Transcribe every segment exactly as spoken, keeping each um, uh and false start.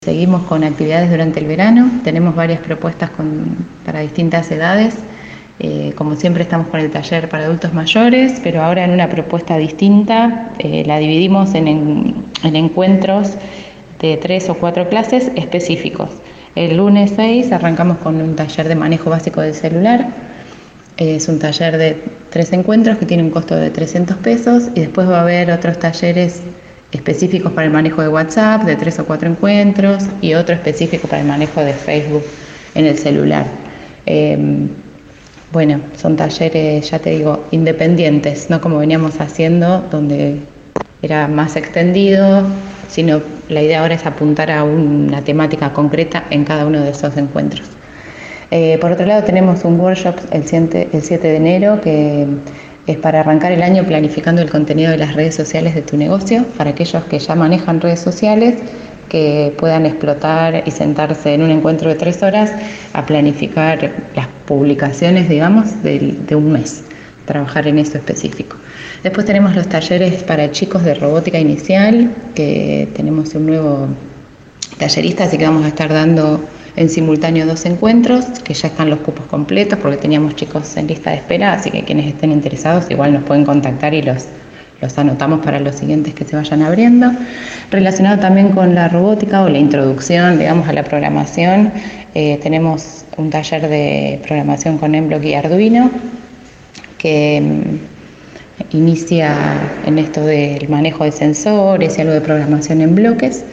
Seguimos con actividades durante el verano, tenemos varias propuestas con, para distintas edades. Eh, como siempre estamos con el taller para adultos mayores, pero ahora en una propuesta distinta. Eh, la dividimos en, en, en encuentros de tres o cuatro clases específicos. El lunes seis arrancamos con un taller de manejo básico del celular. Es un taller de tres encuentros que tiene un costo de trescientos pesos, y después va a haber otros talleres específicos para el manejo de WhatsApp, de tres o cuatro encuentros, y otro específico para el manejo de Facebook en el celular. Eh, bueno, son talleres, ya te digo, independientes, no como veníamos haciendo, donde era más extendido, sino la idea ahora es apuntar a una temática concreta en cada uno de esos encuentros. Eh, por otro lado, tenemos un workshop el siete, el siete de enero que es para arrancar el año planificando el contenido de las redes sociales de tu negocio, para aquellos que ya manejan redes sociales, que puedan explotar y sentarse en un encuentro de tres horas a planificar las publicaciones, digamos, de, de un mes, trabajar en eso específico. Después tenemos los talleres para chicos de robótica inicial, que tenemos un nuevo tallerista, así que vamos a estar dando en simultáneo dos encuentros, que ya están los cupos completos porque teníamos chicos en lista de espera, así que quienes estén interesados igual nos pueden contactar y los, los anotamos para los siguientes que se vayan abriendo. Relacionado también con la robótica o la introducción, digamos, a la programación, eh, tenemos un taller de programación con Mblox y Arduino que mm, inicia en esto del manejo de sensores y algo de programación en bloques.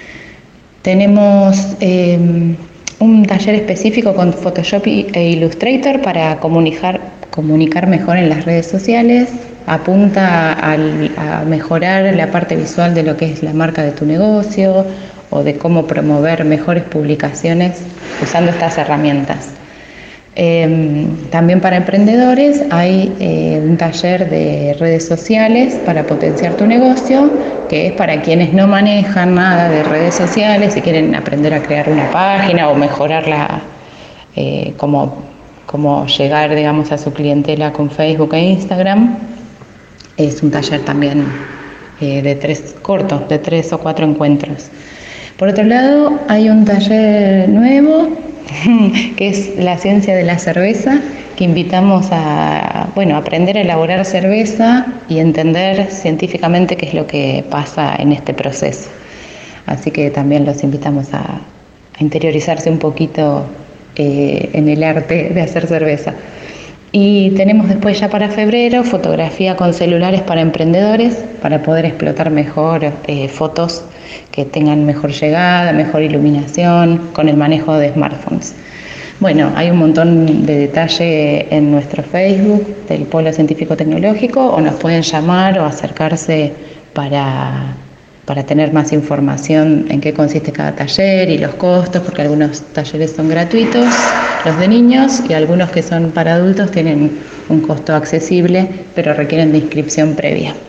Tenemos eh, un taller específico con Photoshop e Illustrator para comunicar, comunicar mejor en las redes sociales. Apunta al, a mejorar la parte visual de lo que es la marca de tu negocio o de cómo promover mejores publicaciones usando estas herramientas. Eh, también para emprendedores hay eh, un taller de redes sociales para potenciar tu negocio, que es para quienes no manejan nada de redes sociales y quieren aprender a crear una página o mejorarla, eh, cómo, cómo llegar, digamos, a su clientela con Facebook e Instagram. Es un taller también eh, de tres cortos, de tres o cuatro encuentros. Por otro lado, hay un taller nuevo que es la ciencia de la cerveza, que invitamos a bueno, aprender a elaborar cerveza y entender científicamente qué es lo que pasa en este proceso. Así que también los invitamos a, a interiorizarse un poquito eh, en el arte de hacer cerveza. Y tenemos después ya para febrero fotografía con celulares para emprendedores, para poder explotar mejor eh, fotos que tengan mejor llegada, mejor iluminación, con el manejo de smartphones. Bueno, hay un montón de detalle en nuestro Facebook del Polo Científico Tecnológico, o nos pueden llamar o acercarse para, para tener más información en qué consiste cada taller y los costos, porque algunos talleres son gratuitos, los de niños, y algunos que son para adultos tienen un costo accesible, pero requieren de inscripción previa.